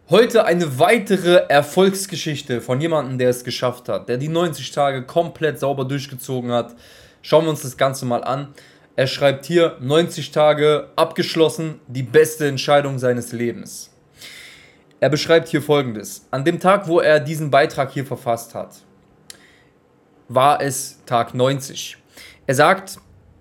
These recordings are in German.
Heute eine weitere Erfolgsgeschichte von jemandem, der es geschafft hat, der die 90 Tage komplett sauber durchgezogen hat. Schauen wir uns das Ganze mal an. Er schreibt hier: 90 Tage abgeschlossen, die beste Entscheidung seines Lebens. Er beschreibt hier Folgendes: An dem Tag, wo er diesen Beitrag hier verfasst hat, war es Tag 90. Er sagt,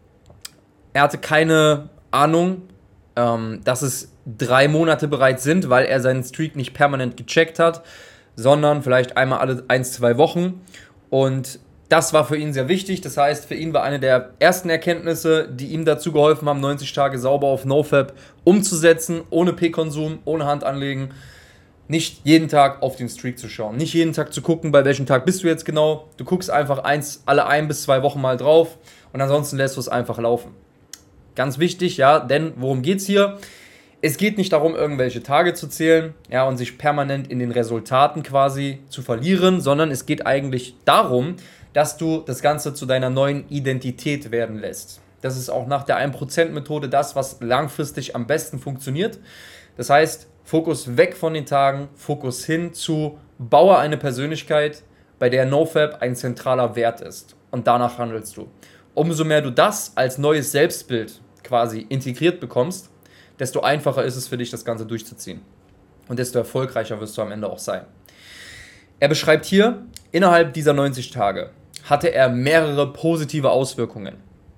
er hatte keine Ahnung, dass es 3 Monate bereits sind, weil er seinen Streak nicht permanent gecheckt hat, sondern vielleicht einmal alle 1, 2 Wochen. Und das war für ihn sehr wichtig. Das heißt, für ihn war eine der ersten Erkenntnisse, die ihm dazu geholfen haben, 90 Tage sauber auf NoFap umzusetzen, ohne P-Konsum, ohne Handanlegen, nicht jeden Tag auf den Streak zu schauen, nicht jeden Tag zu gucken, bei welchem Tag bist du jetzt genau. Du guckst einfach alle 1 bis 2 Wochen mal drauf und ansonsten lässt du es einfach laufen. Ganz wichtig, ja, denn worum geht's hier? Es geht nicht darum, irgendwelche Tage zu zählen, ja, und sich permanent in den Resultaten quasi zu verlieren, sondern es geht eigentlich darum, dass du das Ganze zu deiner neuen Identität werden lässt. Das ist auch nach der 1%-Methode das, was langfristig am besten funktioniert. Das heißt, Fokus weg von den Tagen, Fokus hin zu baue eine Persönlichkeit, bei der NoFap ein zentraler Wert ist. Und danach handelst du. Umso mehr du das als neues Selbstbild quasi integriert bekommst, desto einfacher ist es für dich, das Ganze durchzuziehen. Und desto erfolgreicher wirst du am Ende auch sein. Er beschreibt hier, innerhalb dieser 90 Tage hatte er mehrere positive Auswirkungen.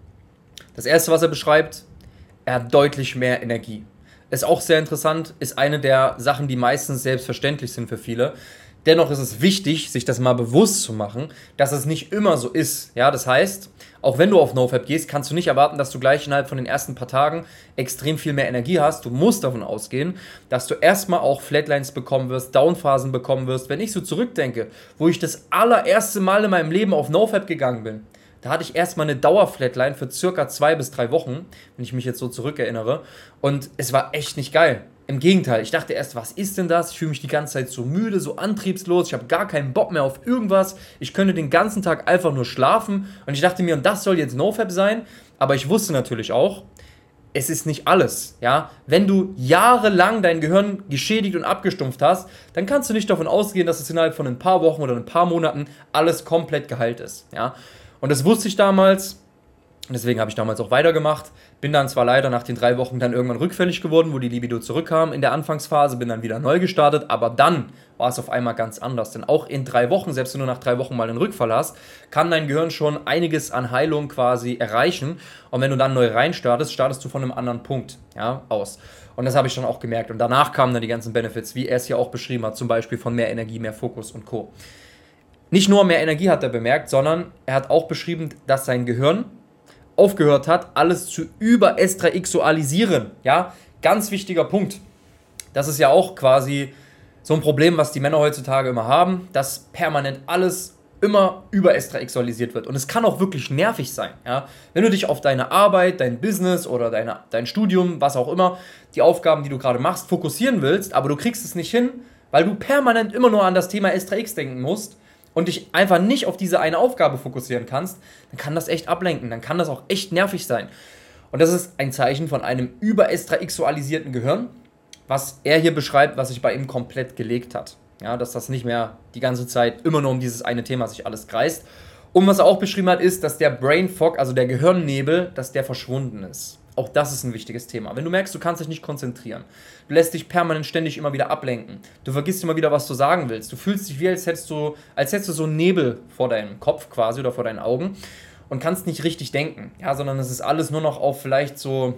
Das erste, was er beschreibt, er hat deutlich mehr Energie. Ist auch sehr interessant, ist eine der Sachen, die meistens selbstverständlich sind für viele. Dennoch ist es wichtig, sich das mal bewusst zu machen, dass es nicht immer so ist. Ja, das heißt, auch wenn du auf NoFap gehst, kannst du nicht erwarten, dass du gleich innerhalb von den ersten paar Tagen extrem viel mehr Energie hast. Du musst davon ausgehen, dass du erstmal auch Flatlines bekommen wirst, Downphasen bekommen wirst. Wenn ich so zurückdenke, wo ich das allererste Mal in meinem Leben auf NoFap gegangen bin, da hatte ich erstmal eine Dauerflatline für circa 2 bis 3 Wochen, wenn ich mich jetzt so zurückerinnere. Und es war echt nicht geil. Im Gegenteil, ich dachte erst, was ist denn das? Ich fühle mich die ganze Zeit so müde, so antriebslos, ich habe gar keinen Bock mehr auf irgendwas. Ich könnte den ganzen Tag einfach nur schlafen. Und ich dachte mir, und das soll jetzt NoFap sein? Aber ich wusste natürlich auch, es ist nicht alles. Ja? Wenn du jahrelang dein Gehirn geschädigt und abgestumpft hast, dann kannst du nicht davon ausgehen, dass es innerhalb von ein paar Wochen oder ein paar Monaten alles komplett geheilt ist. Ja? Und das wusste ich damals. Deswegen habe ich damals auch weitergemacht. Bin dann zwar leider nach den 3 Wochen dann irgendwann rückfällig geworden, wo die Libido zurückkam in der Anfangsphase, bin dann wieder neu gestartet, aber dann war es auf einmal ganz anders. Denn auch in 3 Wochen, selbst wenn du nach 3 Wochen mal einen Rückfall hast, kann dein Gehirn schon einiges an Heilung quasi erreichen. Und wenn du dann neu reinstartest, startest du von einem anderen Punkt, ja, aus. Und das habe ich dann auch gemerkt. Und danach kamen dann die ganzen Benefits, wie er es hier auch beschrieben hat, zum Beispiel von mehr Energie, mehr Fokus und Co. Nicht nur mehr Energie hat er bemerkt, sondern er hat auch beschrieben, dass sein Gehirn aufgehört hat, alles zu überextraixualisieren. Ja, ganz wichtiger Punkt. Das ist ja auch quasi so ein Problem, was die Männer heutzutage immer haben, dass permanent alles immer überextraixualisiert wird. Und es kann auch wirklich nervig sein. Ja? Wenn du dich auf deine Arbeit, dein Business oder dein Studium, was auch immer, die Aufgaben, die du gerade machst, fokussieren willst, aber du kriegst es nicht hin, weil du permanent immer nur an das Thema S3X denken musst, und dich einfach nicht auf diese eine Aufgabe fokussieren kannst, dann kann das echt ablenken, dann kann das auch echt nervig sein. Und das ist ein Zeichen von einem überextraixualisierten Gehirn, was er hier beschreibt, was sich bei ihm komplett gelegt hat. Ja, dass das nicht mehr die ganze Zeit immer nur um dieses eine Thema sich alles kreist. Und was er auch beschrieben hat, ist, dass der Brain Fog, also der Gehirnnebel, dass der verschwunden ist. Auch das ist ein wichtiges Thema. Wenn du merkst, du kannst dich nicht konzentrieren, du lässt dich permanent ständig immer wieder ablenken, du vergisst immer wieder, was du sagen willst, du fühlst dich wie, als hättest du so einen Nebel vor deinem Kopf quasi oder vor deinen Augen und kannst nicht richtig denken, ja, sondern es ist alles nur noch auf vielleicht so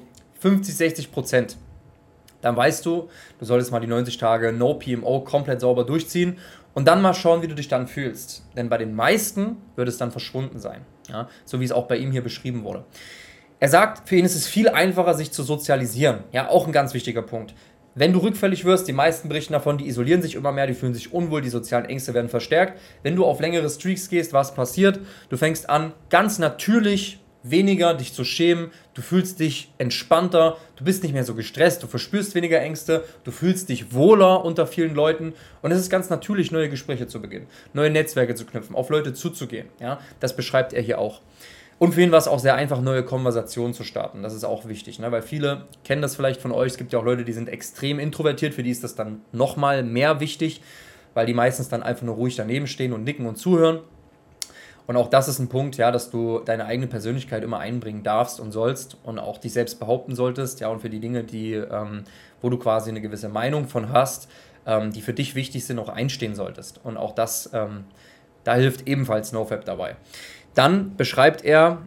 50-60%. Dann weißt du, du solltest mal die 90 Tage No PMO komplett sauber durchziehen und dann mal schauen, wie du dich dann fühlst. Denn bei den meisten wird es dann verschwunden sein, ja, so wie es auch bei ihm hier beschrieben wurde. Er sagt, für ihn ist es viel einfacher, sich zu sozialisieren. Ja, auch ein ganz wichtiger Punkt. Wenn du rückfällig wirst, die meisten berichten davon, die isolieren sich immer mehr, die fühlen sich unwohl, die sozialen Ängste werden verstärkt. Wenn du auf längere Streaks gehst, was passiert? Du fängst an, ganz natürlich weniger dich zu schämen, du fühlst dich entspannter, du bist nicht mehr so gestresst, du verspürst weniger Ängste, du fühlst dich wohler unter vielen Leuten und es ist ganz natürlich, neue Gespräche zu beginnen, neue Netzwerke zu knüpfen, auf Leute zuzugehen. Ja? Das beschreibt er hier auch. Und für ihn war es auch sehr einfach, neue Konversationen zu starten. Das ist auch wichtig, ne? Weil viele kennen das vielleicht von euch. Es gibt ja auch Leute, die sind extrem introvertiert. Für die ist das dann nochmal mehr wichtig, weil die meistens dann einfach nur ruhig daneben stehen und nicken und zuhören. Und auch das ist ein Punkt, ja, dass du deine eigene Persönlichkeit immer einbringen darfst und sollst und auch dich selbst behaupten solltest. Ja, und für die Dinge, wo du quasi eine gewisse Meinung von hast, die für dich wichtig sind, auch einstehen solltest. Und auch das, da hilft ebenfalls NoFap dabei. Dann beschreibt er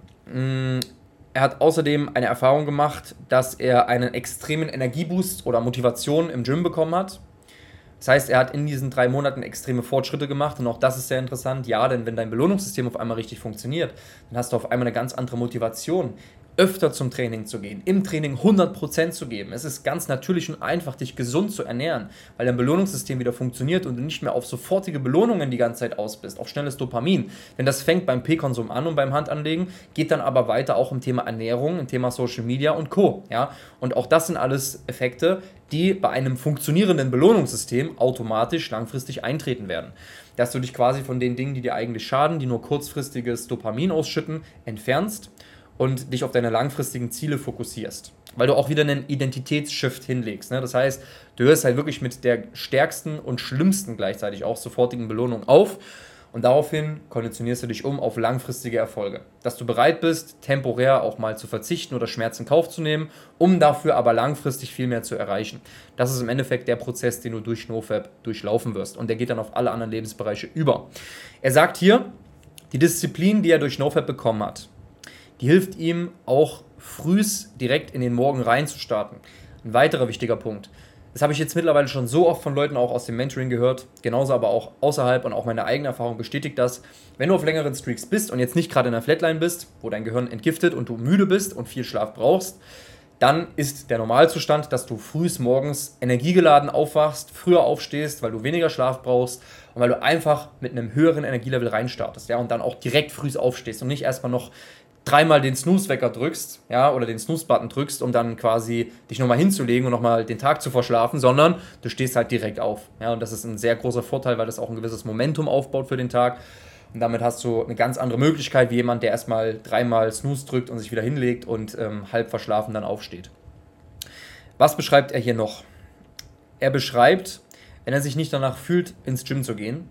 hat außerdem eine Erfahrung gemacht, dass er einen extremen Energieboost oder Motivation im Gym bekommen hat. Das heißt, er hat in diesen 3 Monaten extreme Fortschritte gemacht und auch das ist sehr interessant. Ja, denn wenn dein Belohnungssystem auf einmal richtig funktioniert, dann hast du auf einmal eine ganz andere Motivation, öfter zum Training zu gehen, im Training 100% zu geben. Es ist ganz natürlich und einfach, dich gesund zu ernähren, weil dein Belohnungssystem wieder funktioniert und du nicht mehr auf sofortige Belohnungen die ganze Zeit aus bist, auf schnelles Dopamin. Denn das fängt beim P-Konsum an und beim Handanlegen, geht dann aber weiter auch im Thema Ernährung, im Thema Social Media und Co. Ja? Und auch das sind alles Effekte, die bei einem funktionierenden Belohnungssystem automatisch langfristig eintreten werden. Dass du dich quasi von den Dingen, die dir eigentlich schaden, die nur kurzfristiges Dopamin ausschütten, entfernst und dich auf deine langfristigen Ziele fokussierst. Weil du auch wieder einen Identitätsshift hinlegst. Ne? Das heißt, du hörst halt wirklich mit der stärksten und schlimmsten gleichzeitig auch sofortigen Belohnung auf und daraufhin konditionierst du dich auf langfristige Erfolge. Dass du bereit bist, temporär auch mal zu verzichten oder Schmerz in Kauf zu nehmen, um dafür aber langfristig viel mehr zu erreichen. Das ist im Endeffekt der Prozess, den du durch NoFap durchlaufen wirst und der geht dann auf alle anderen Lebensbereiche über. Er sagt hier, die Disziplin, die er durch NoFap bekommen hat, die hilft ihm auch frühs direkt in den Morgen reinzustarten. Ein weiterer wichtiger Punkt. Das habe ich jetzt mittlerweile schon so oft von Leuten auch aus dem Mentoring gehört, genauso aber auch außerhalb und auch meine eigene Erfahrung bestätigt das. Wenn du auf längeren Streaks bist und jetzt nicht gerade in der Flatline bist, wo dein Gehirn entgiftet und du müde bist und viel Schlaf brauchst, dann ist der Normalzustand, dass du frühs morgens energiegeladen aufwachst, früher aufstehst, weil du weniger Schlaf brauchst und weil du einfach mit einem höheren Energielevel reinstartest, ja, und dann auch direkt frühs aufstehst und nicht erstmal noch 3-mal den Snooze-Wecker drückst, ja, oder den Snooze-Button drückst, um dann quasi dich nochmal hinzulegen und nochmal den Tag zu verschlafen, sondern du stehst halt direkt auf. Ja, und das ist ein sehr großer Vorteil, weil das auch ein gewisses Momentum aufbaut für den Tag. Und damit hast du eine ganz andere Möglichkeit, wie jemand, der erstmal 3-mal Snooze drückt und sich wieder hinlegt und halb verschlafen dann aufsteht. Was beschreibt er hier noch? Er beschreibt, wenn er sich nicht danach fühlt, ins Gym zu gehen,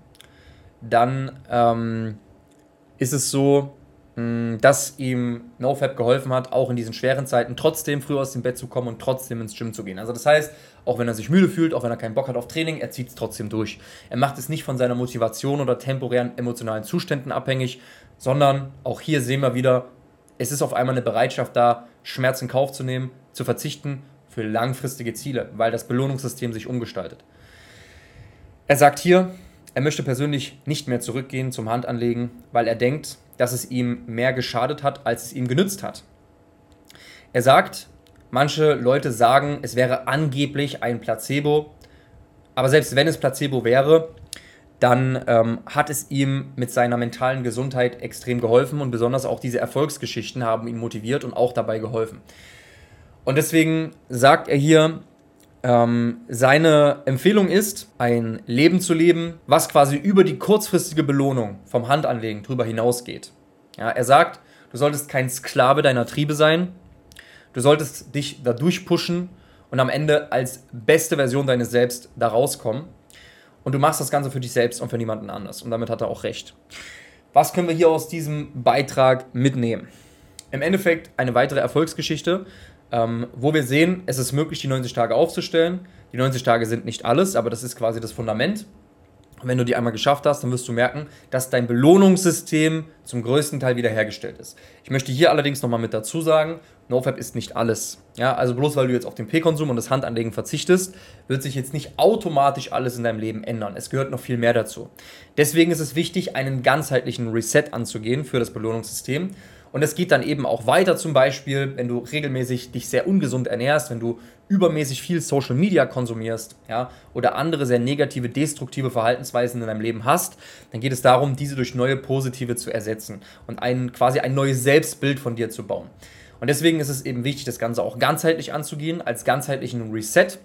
dann ist es so, dass ihm NoFap geholfen hat, auch in diesen schweren Zeiten trotzdem früh aus dem Bett zu kommen und trotzdem ins Gym zu gehen. Also das heißt, auch wenn er sich müde fühlt, auch wenn er keinen Bock hat auf Training, er zieht es trotzdem durch. Er macht es nicht von seiner Motivation oder temporären emotionalen Zuständen abhängig, sondern auch hier sehen wir wieder, es ist auf einmal eine Bereitschaft da, Schmerz in Kauf zu nehmen, zu verzichten für langfristige Ziele, weil das Belohnungssystem sich umgestaltet. Er sagt hier, er möchte persönlich nicht mehr zurückgehen zum Handanlegen, weil er denkt, dass es ihm mehr geschadet hat, als es ihm genützt hat. Er sagt, manche Leute sagen, es wäre angeblich ein Placebo, aber selbst wenn es Placebo wäre, dann hat es ihm mit seiner mentalen Gesundheit extrem geholfen und besonders auch diese Erfolgsgeschichten haben ihn motiviert und auch dabei geholfen. Und deswegen sagt er hier, seine Empfehlung ist, ein Leben zu leben, was quasi über die kurzfristige Belohnung vom Handanlegen drüber hinausgeht. Ja, er sagt, du solltest kein Sklave deiner Triebe sein, du solltest dich dadurch pushen und am Ende als beste Version deines Selbst da rauskommen. Und du machst das Ganze für dich selbst und für niemanden anders. Und damit hat er auch recht. Was können wir hier aus diesem Beitrag mitnehmen? Im Endeffekt eine weitere Erfolgsgeschichte, wo wir sehen, es ist möglich, die 90 Tage aufzustellen. Die 90 Tage sind nicht alles, aber das ist quasi das Fundament. Und wenn du die einmal geschafft hast, dann wirst du merken, dass dein Belohnungssystem zum größten Teil wiederhergestellt ist. Ich möchte hier allerdings nochmal mit dazu sagen, NoFap ist nicht alles. Ja, also bloß weil du jetzt auf den P-Konsum und das Handanlegen verzichtest, wird sich jetzt nicht automatisch alles in deinem Leben ändern. Es gehört noch viel mehr dazu. Deswegen ist es wichtig, einen ganzheitlichen Reset anzugehen für das Belohnungssystem. Und es geht dann eben auch weiter, zum Beispiel, wenn du regelmäßig dich sehr ungesund ernährst, wenn du übermäßig viel Social Media konsumierst, ja, oder andere sehr negative, destruktive Verhaltensweisen in deinem Leben hast, dann geht es darum, diese durch neue positive zu ersetzen und quasi ein neues Selbstbild von dir zu bauen. Und deswegen ist es eben wichtig, das Ganze auch ganzheitlich anzugehen, als ganzheitlichen Reset.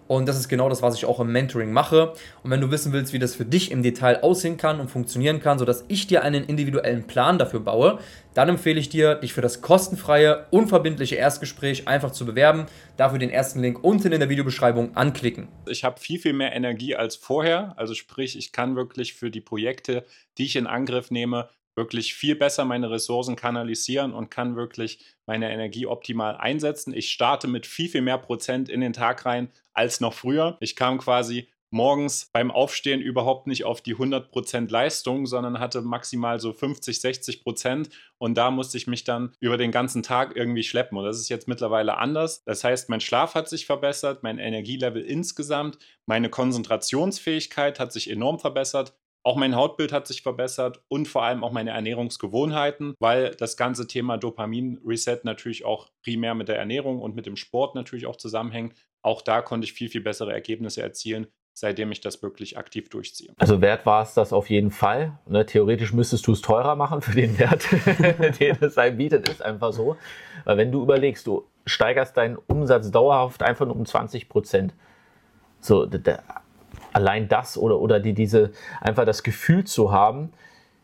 Und das ist genau das, was ich auch im Mentoring mache. Und wenn du wissen willst, wie das für dich im Detail aussehen kann und funktionieren kann, sodass ich dir einen individuellen Plan dafür baue, dann empfehle ich dir, dich für das kostenfreie, unverbindliche Erstgespräch einfach zu bewerben. Dafür den ersten Link unten in der Videobeschreibung anklicken. Ich habe viel, viel mehr Energie als vorher. Also sprich, ich kann wirklich für die Projekte, die ich in Angriff nehme, wirklich viel besser meine Ressourcen kanalisieren und kann wirklich meine Energie optimal einsetzen. Ich starte mit viel, viel mehr Prozent in den Tag rein als noch früher. Ich kam quasi morgens beim Aufstehen überhaupt nicht auf die 100% Leistung, sondern hatte maximal so 50-60% und da musste ich mich dann über den ganzen Tag irgendwie schleppen und das ist jetzt mittlerweile anders. Das heißt, mein Schlaf hat sich verbessert, mein Energielevel insgesamt, meine Konzentrationsfähigkeit hat sich enorm verbessert. Auch mein Hautbild hat sich verbessert und vor allem auch meine Ernährungsgewohnheiten, weil das ganze Thema Dopamin-Reset natürlich auch primär mit der Ernährung und mit dem Sport natürlich auch zusammenhängt. Auch da konnte ich viel, viel bessere Ergebnisse erzielen, seitdem ich das wirklich aktiv durchziehe. Also wert war es das auf jeden Fall. Ne, theoretisch müsstest du es teurer machen für den Wert, den es einem bietet, ist einfach so. Weil wenn du überlegst, du steigerst deinen Umsatz dauerhaft einfach nur um 20%. So, allein das oder einfach das Gefühl zu haben,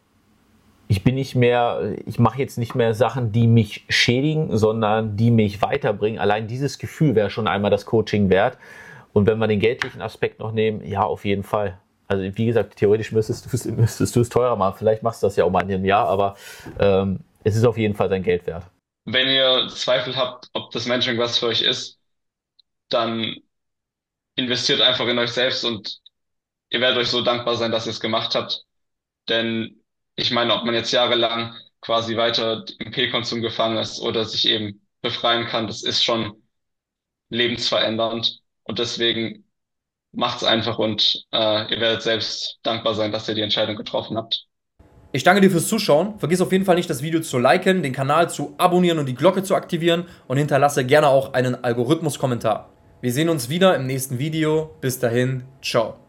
ich mache jetzt nicht mehr Sachen, die mich schädigen, sondern die mich weiterbringen. Allein dieses Gefühl wäre schon einmal das Coaching wert. Und wenn wir den geldlichen Aspekt noch nehmen, ja, auf jeden Fall. Also wie gesagt, theoretisch müsstest du es teurer machen. Vielleicht machst du das ja auch mal in einem Jahr, aber es ist auf jeden Fall sein Geld wert. Wenn ihr Zweifel habt, ob das Mentoring was für euch ist, dann investiert einfach in euch selbst und ihr werdet euch so dankbar sein, dass ihr es gemacht habt. Denn ich meine, ob man jetzt jahrelang quasi weiter im P-Konsum gefangen ist oder sich eben befreien kann, das ist schon lebensverändernd. Und deswegen macht's einfach und ihr werdet selbst dankbar sein, dass ihr die Entscheidung getroffen habt. Ich danke dir fürs Zuschauen. Vergiss auf jeden Fall nicht, das Video zu liken, den Kanal zu abonnieren und die Glocke zu aktivieren und hinterlasse gerne auch einen Algorithmus-Kommentar. Wir sehen uns wieder im nächsten Video. Bis dahin, ciao.